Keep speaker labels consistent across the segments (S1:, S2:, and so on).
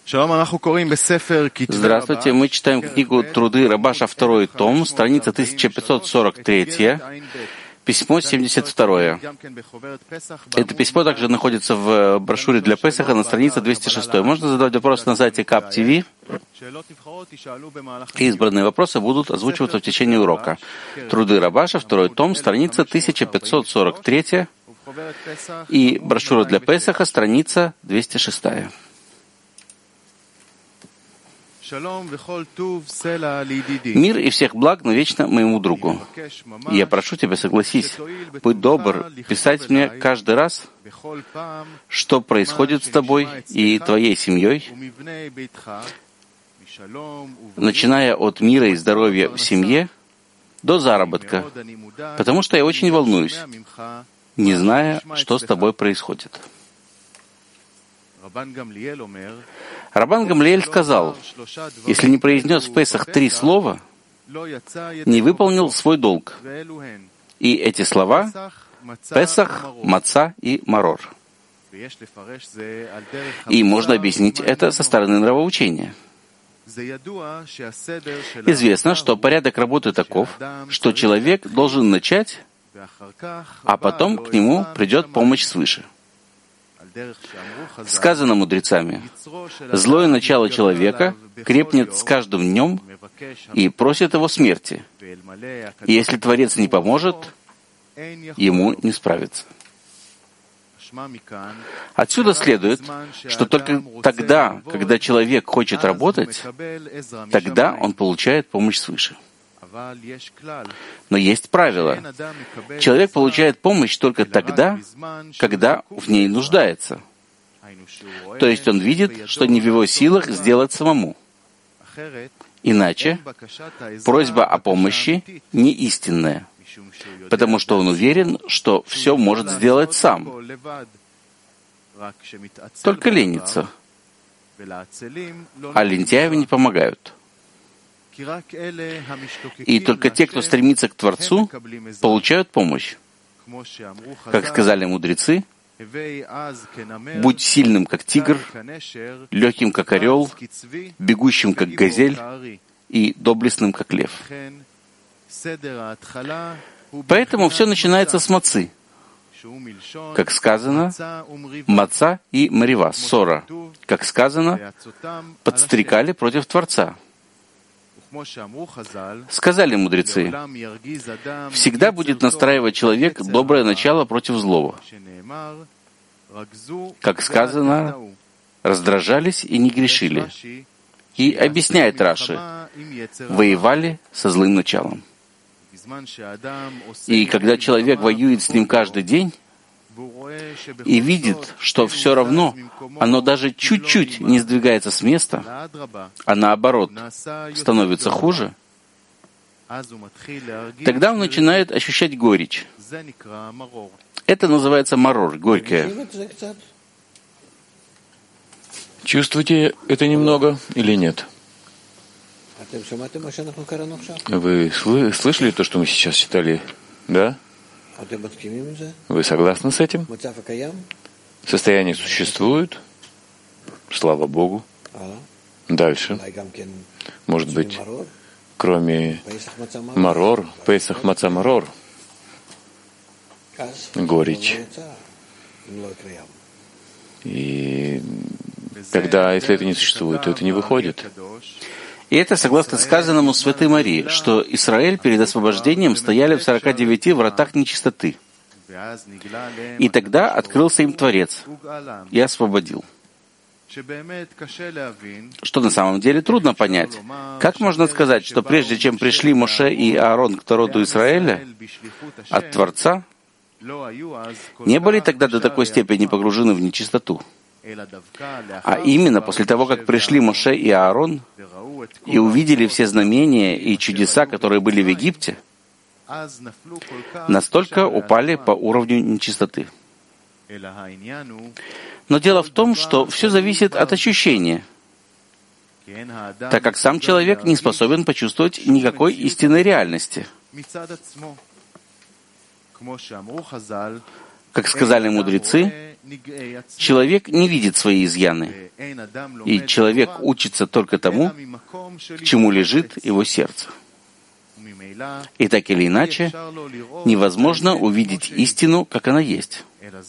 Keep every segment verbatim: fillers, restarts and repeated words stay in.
S1: Здравствуйте, мы читаем книгу «Труды Рабаша», второй том, страница тысяча пятьсот сорок три, письмо семьдесят два. Это письмо также находится в брошюре для Песаха на странице двести шесть. Можно задавать вопросы на сайте кап ти ви. Избранные вопросы будут озвучиваться в течение урока. «Труды Рабаша», второй том, страница тысяча пятьсот сорок три и брошюра для Песаха, страница двести шесть. Мир и всех благ навечно моему другу. Я прошу тебя, согласись, будь добр, писать мне каждый раз, что происходит с тобой и твоей семьей, начиная от мира и здоровья в семье до заработка, потому что я очень волнуюсь, не зная, что с тобой происходит. Рабан Гамлиэль сказал, если не произнес в Песах три слова, не выполнил свой долг. И эти слова — Песах, Маца и Марор. И можно объяснить это со стороны нравоучения. Известно, что порядок работы таков, что человек должен начать, а потом к нему придет помощь свыше. Сказано мудрецами, злое начало человека крепнет с каждым днем и просит его смерти. И если Творец не поможет, ему не справиться. Отсюда следует, что только тогда, когда человек хочет работать, тогда он получает помощь свыше. Но есть правило. Человек получает помощь только тогда, когда в ней нуждается. То есть он видит, что не в его силах сделать самому. Иначе просьба о помощи не истинная, потому что он уверен, что все может сделать сам. Только ленится. А лентяевы не помогают. И только те, кто стремится к Творцу, получают помощь. Как сказали мудрецы, будь сильным, как тигр, легким, как орел, бегущим, как газель, и доблестным, как лев. Поэтому все начинается с мацы. Как сказано, маца и марива, ссора. Как сказано, подстрекали против Творца. Сказали мудрецы, всегда будет настраивать человек доброе начало против злого. Как сказано, раздражались и не грешили. И объясняет Раши, воевали со злым началом. И когда человек воюет с ним каждый день, и видит, что все равно оно даже чуть-чуть не сдвигается с места, а наоборот становится хуже, тогда он начинает ощущать горечь. Это называется марор, горькое.
S2: Чувствуете это немного или нет? Вы слышали то, что мы сейчас читали, да? Вы согласны с этим? Состояние существует, слава Богу. Дальше, может быть, кроме марор, Песах, Маца, Марор, горечь. И тогда, если это не существует, то это не выходит.
S1: И это согласно сказанному Святой Марии, что Израиль перед освобождением стояли в сорока девяти вратах нечистоты. И тогда открылся им Творец и освободил. Что на самом деле трудно понять. Как можно сказать, что прежде чем пришли Моше и Аарон к народу Израиля от Творца, не были тогда до такой степени погружены в нечистоту? А именно после того, как пришли Моше и Аарон и увидели все знамения и чудеса, которые были в Египте, настолько упали по уровню нечистоты. Но дело в том, что все зависит от ощущения, так как сам человек не способен почувствовать никакой истинной реальности. Как сказали мудрецы, Человек не видит свои изъяны, и человек учится только тому, к чему лежит его сердце. И так или иначе, невозможно увидеть истину, как она есть.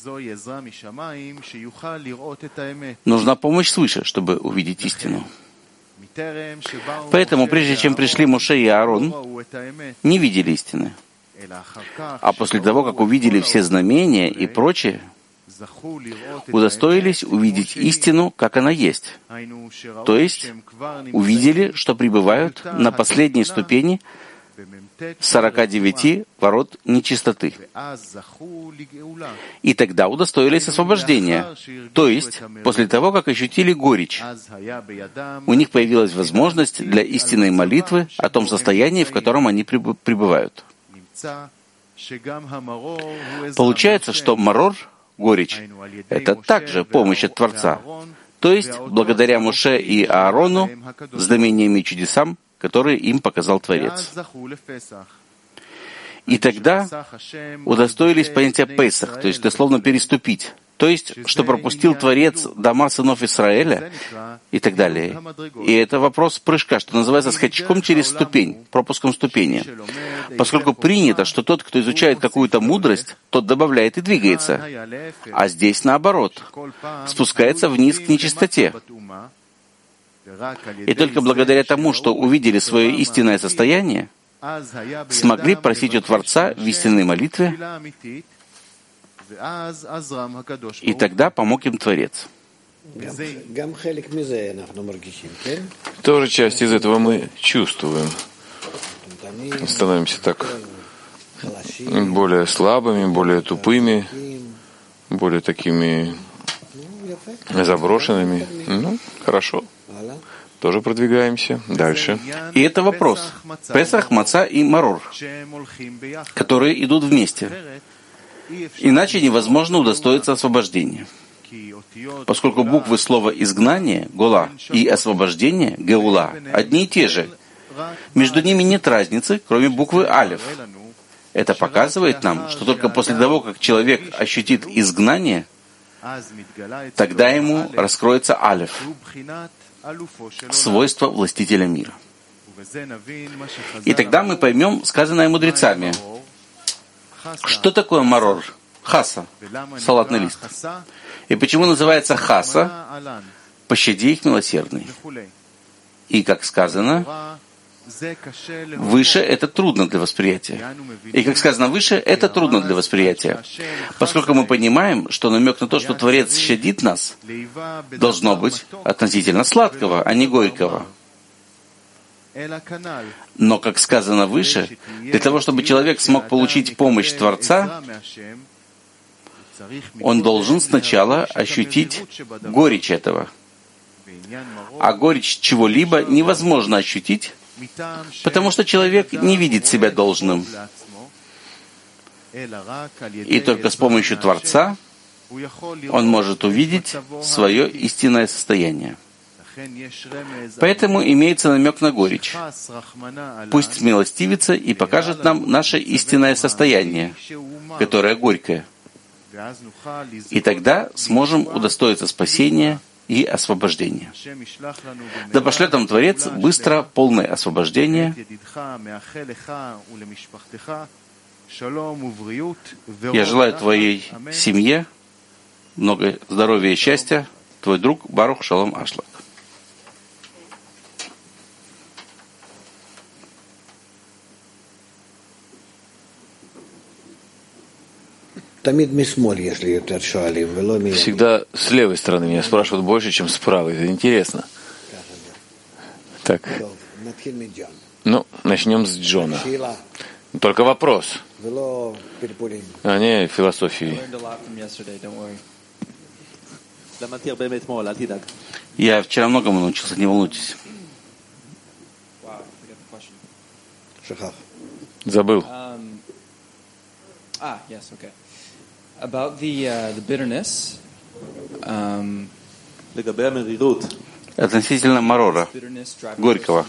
S1: Нужна помощь свыше, чтобы увидеть истину. Поэтому, прежде чем пришли Моше и Аарон, не видели истины. А после того, как увидели все знамения и прочее, удостоились увидеть истину, как она есть. То есть, увидели, что пребывают на последней ступени сорока девяти ворот нечистоты. И тогда удостоились освобождения. То есть, после того, как ощутили горечь, у них появилась возможность для истинной молитвы о том состоянии, в котором они пребывают. Получается, что марор, горечь, это также помощь от Творца. То есть, благодаря Моше и Аарону, знамениями и чудесам, которые им показал Творец. И тогда удостоились понятия Песах, то есть дословно переступить, то есть, что пропустил Творец дома сынов Израиля и так далее. И это вопрос прыжка, что называется скачком через ступень, пропуском ступени. Поскольку принято, что тот, кто изучает какую-то мудрость, тот добавляет и двигается. А здесь наоборот, спускается вниз к нечистоте. И только благодаря тому, что увидели свое истинное состояние, смогли просить у Творца в истинной молитве, и тогда помог им Творец.
S2: Тоже часть из этого мы чувствуем. Становимся так более слабыми, более тупыми, более такими заброшенными. Ну, хорошо. Тоже продвигаемся. Дальше.
S1: И это вопрос. Песах, маца и марор, которые идут вместе. Иначе невозможно удостоиться освобождения. Поскольку буквы слова «изгнание» — «гола» и «освобождение» — «геула» одни и те же. Между ними нет разницы, кроме буквы «алев». Это показывает нам, что только после того, как человек ощутит изгнание, тогда ему раскроется алев, свойство властителя мира. И тогда мы поймем сказанное мудрецами. Что такое марор? Хаса, салатный лист. И почему называется хаса? Пощади их, милосердный. И, как сказано, выше это трудно для восприятия. И, как сказано выше, это трудно для восприятия. Поскольку мы понимаем, что намек на то, что Творец щадит нас, должно быть относительно сладкого, а не горького. Но, как сказано выше, для того, чтобы человек смог получить помощь Творца, он должен сначала ощутить горечь этого. А горечь чего-либо невозможно ощутить, потому что человек не видит себя должным. И только с помощью Творца он может увидеть свое истинное состояние. Поэтому имеется намек на горечь. Пусть смилостивится и покажет нам наше истинное состояние, которое горькое. И тогда сможем удостоиться спасения и освобождения. Да пошлет нам Творец быстро полное освобождение. Я желаю твоей семье много здоровья и счастья. Твой друг Барух Шалом Ашлак.
S2: Всегда с левой стороны меня спрашивают больше, чем с правой. Это интересно. Так. Ну, начнем с Джона. Только вопрос. А не философии.
S1: Я вчера многому научился, не волнуйтесь.
S2: Забыл.
S3: Ah, yes, okay. About the uh, the bitterness. Um,
S1: Относительно марора, горького.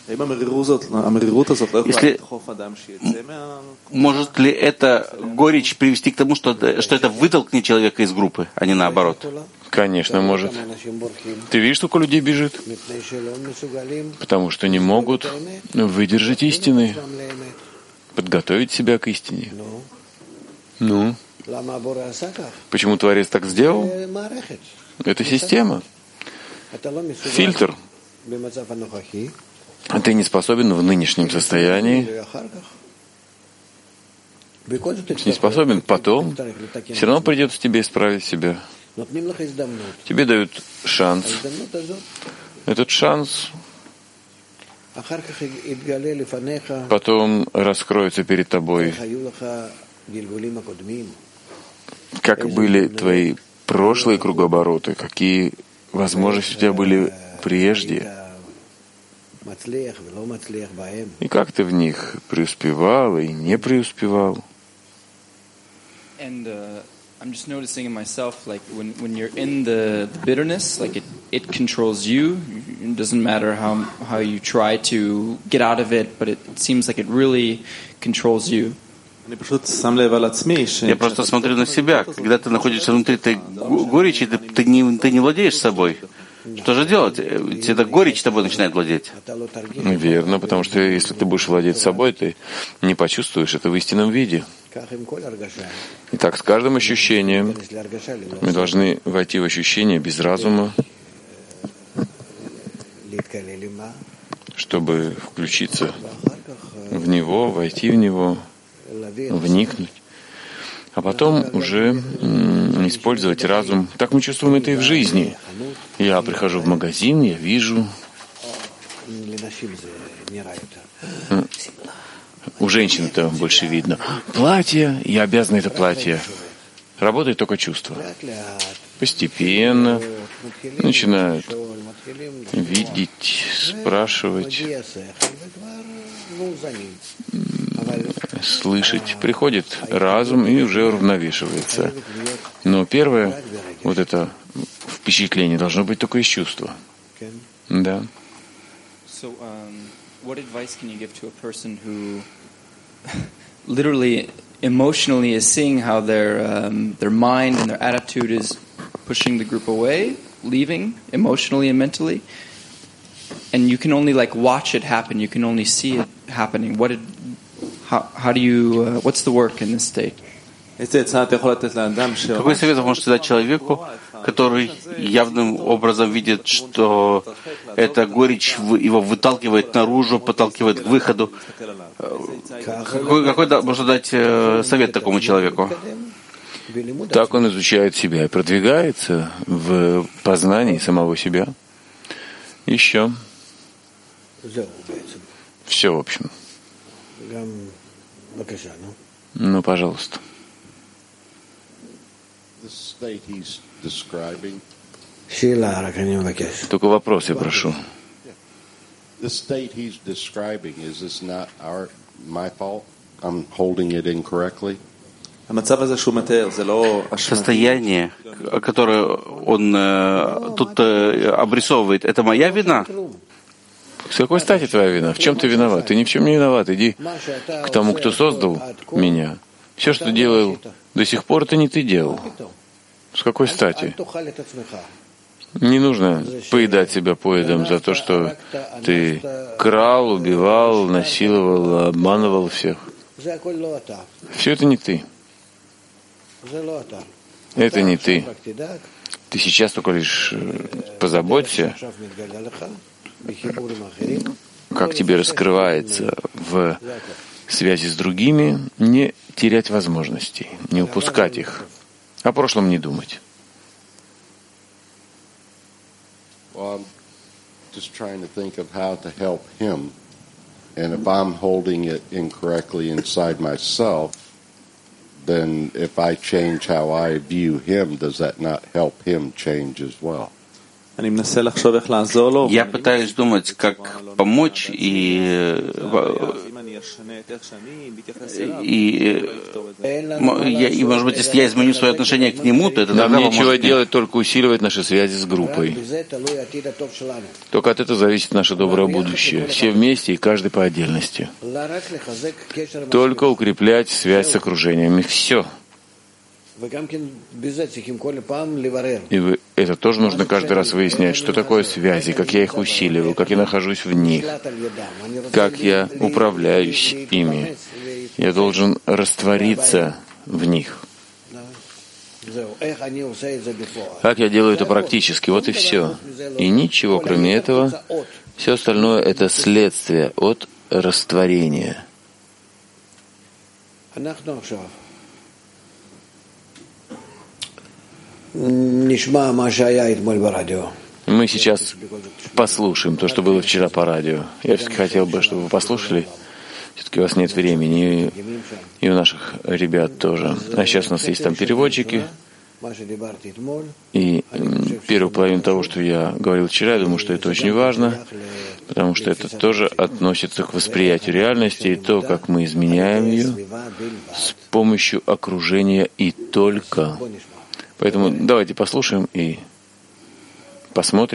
S1: Если, может ли эта горечь привести к тому, что, что это вытолкнет человека из группы, а не наоборот?
S2: Конечно, может. Ты видишь, сколько людей бежит? Потому что не могут выдержать истины, подготовить себя к истине. Ну? Почему Творец так сделал? Это система. Фильтр. Ты не способен в нынешнем состоянии. Не способен, потом все равно придется тебе исправить себя. Тебе дают шанс. Этот шанс потом раскроется перед тобой, как были твои прошлые кругообороты, какие возможности у тебя были прежде, и как ты в них преуспевал и не преуспевал.
S3: And uh, I'm just noticing in myself, like when when you're in the, the bitterness, like it, it controls you. It doesn't matter how how you try to get out of it, but it, it seems like it really controls you.
S1: Я просто смотрю на себя. Когда ты находишься внутри этой горечи, ты, ты, не, ты не владеешь собой. Что же делать? Ведь эта горечь тобой начинает владеть.
S2: Верно, потому что если ты будешь владеть собой, ты не почувствуешь это в истинном виде. Итак, с каждым ощущением мы должны войти в ощущение без разума, чтобы включиться в него, войти в него, вникнуть, а потом уже м, использовать разум. Так мы чувствуем это и в жизни. Я прихожу в магазин, я вижу. У женщин это больше видно. Платье, я обязан это платье. Работает только чувство. Постепенно начинают видеть, спрашивать, слышать. Приходит разум и уже уравновешивается. Но первое, вот это впечатление должно быть только из чувства. Да.
S3: So, um, what advice can you give to a person who literally, emotionally is seeing how their um, their mind and their attitude is pushing the group away, leaving emotionally and mentally, and you can only like watch it happen. You can only see it happening. What did, how how do you? Uh, what's the work in this state?
S1: Какой совет вы можете дать человеку, который явным образом видит, что эта горечь его выталкивает наружу, подталкивает к выходу? Какой, какой можно дать совет такому человеку?
S2: Так он изучает себя и продвигается в познании самого себя. Еще. Все, в общем. Ну, пожалуйста. Только вопрос я прошу.
S1: Состояние, которое он э, тут э, обрисовывает, это моя вина?
S2: С какой стати твоя вина? В чем ты виноват? Ты ни в чем не виноват. Иди к тому, кто создал меня. Все, что делал до сих пор, это не ты делал. С какой стати? Не нужно поедать себя поедом за то, что ты крал, убивал, насиловал, обманывал всех. Все это не ты. Это не ты. Ты сейчас только лишь позаботься, как тебе раскрывается в связи с другими, не терять возможностей, не упускать их, о прошлом не думать.
S4: Well, I'm just trying to think of how to help him. And if I'm holding it incorrectly inside myself, then if I change how I view him, does that not help him change as well?
S1: Я пытаюсь думать, как помочь, и И, я, и, может быть, если я изменю свое отношение к нему, то это
S2: нам
S1: тогда
S2: нечего
S1: поможет мне.
S2: делать, только усиливать наши связи с группой. Только от этого зависит наше доброе будущее. Все вместе и каждый по отдельности. Только укреплять связь с окружением. И все. И вы, это тоже нужно каждый раз выяснять, что такое связи, как я их усиливаю, как я нахожусь в них, как я управляюсь ими. Я должен раствориться в них. Как я делаю это практически, вот и все. И ничего кроме этого. Все остальное — это следствие от растворения. Мы сейчас послушаем то, что было вчера по радио. Я все-таки хотел бы, чтобы вы послушали. Все-таки у вас нет времени, и, и у наших ребят тоже. А сейчас у нас есть там переводчики. И первую половину того, что я говорил вчера, я думаю, что это очень важно, потому что это тоже относится к восприятию реальности и то, как мы изменяем ее с помощью окружения и только. Поэтому давайте послушаем и посмотрим.